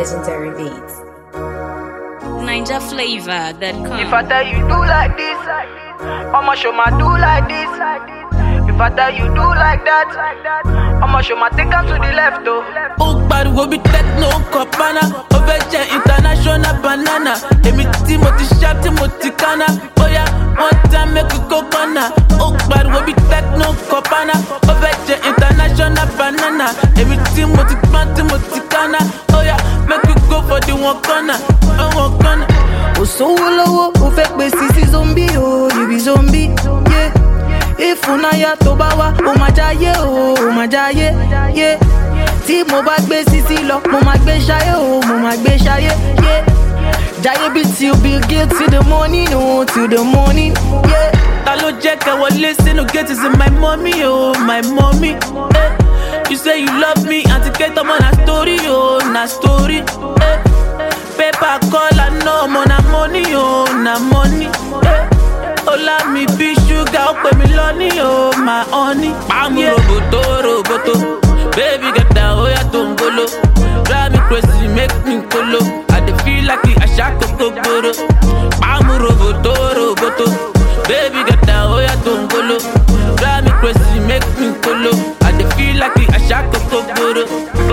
legendary beats. Ninja flavor that comes. If I tell you do like this, I'ma show my do like this. If I tell you do like that, I'ma show my take her to the left though. Oh, but we be techno copana, Oveja international banana. Emi Timothy Sharp, Timothy Kana. Oh yeah, one time make we go corner. Oh, but we be techno copana, Oveja international banana. Emi Timothy Pan, Timothy Kana. Oh yeah, make we go for the one corner, one corner. Oh so low, oh fake be sissy zombie, oh you be zombie, yeah. If unaya to bawa, oh my jaye, yeah. Tí mo bá gbé sisi lọ, mo máa gbé ṣayé, oh mo máa gbé ṣayé, yeah. Jaye be till Bill Gates till the morning, oh till the morning, yeah. Ta ló jẹ́ ká wọlé sínú gate is my mommy, oh my mommy, eh. You say you love me, anticate ọmọ na story, oh na story, eh. Paper call I know, mo na money, oh na money, eh. Ola mi bí sugar, ó pè mí lọ́ní, oh my honey. Pàmò roboto, baby get down, oh yeah tongolo. Drive me crazy, make me colo. I dey feel like I shot kokoro. Pàmò roboto, baby get down, oh yeah tongolo. Drive me crazy, make me colo. I dey feel like I shot kokoro.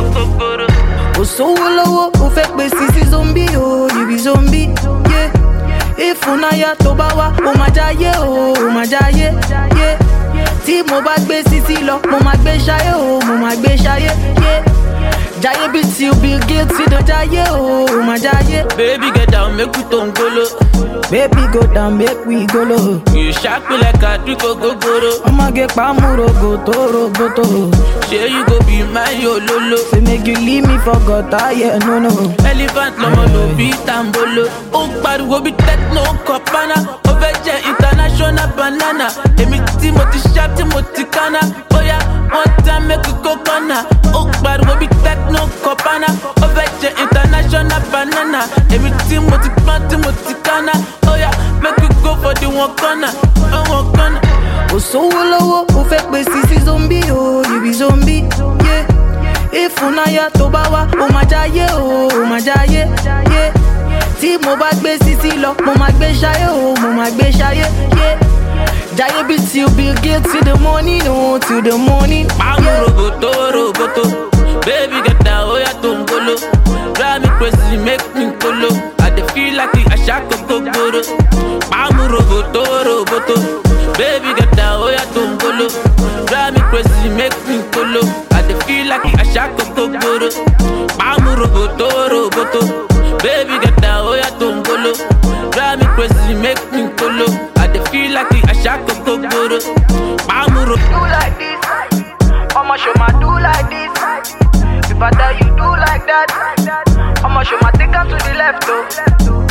Oh so low, oh fake be sissy zombie, oh you be zombie, yeah. If unaya to bawa, oh my jaye, yeah. Tí mo bá gbé sisi lọ, mo máa gbé ṣayé, oh mo máa gbé ṣayé, yeah. Jaye be till Bill Gates till the jaye, oh my jaye. Baby get down, make we tongolo. Baby go down, make we go low. You shock me like I do gogoro. I'ma get pamu roboto. Say you go be my yololo. Say make you leave me for gutter, yeah, no. Elephant lomo no be tambolo. Oh, but we be techno copana. Oveja international banana. Emi Timothy Sharp, Timothy Kana. Oh yeah, one time make we go corner. Oh, but we be techno copana. Oveja international banana. Emi Timothy Pan, Timothy Kana. Oh yeah, make we go for the one corner, one corner. Oh so low, oh fake be sissy zombie, oh you be zombie, yeah. If unaya to bawa, oh my jaye, yeah. Tí mo bá gbé sisi lọ, mo máa gbé ṣayé, oh mo máa gbé ṣayé, yeah. Jaye be till Bill Gates till the morning, oh till the morning. Pàmò roboto, baby get down, oh yeah tongolo. Drive me crazy, make me colo. I dey feel like I shot kokoro. Pàmò roboto, baby get down, oh yeah tongolo. Drive me crazy, make me colo. I dey feel like I shot kokoro. Pàmò roboto, baby get down, oh yeah tongolo. Drive me crazy, make me colo. I dey feel like I shot kokoro. Pàmò do like this, I'ma show my do like this. If I tell you do like that, I'ma show my take her to the left though.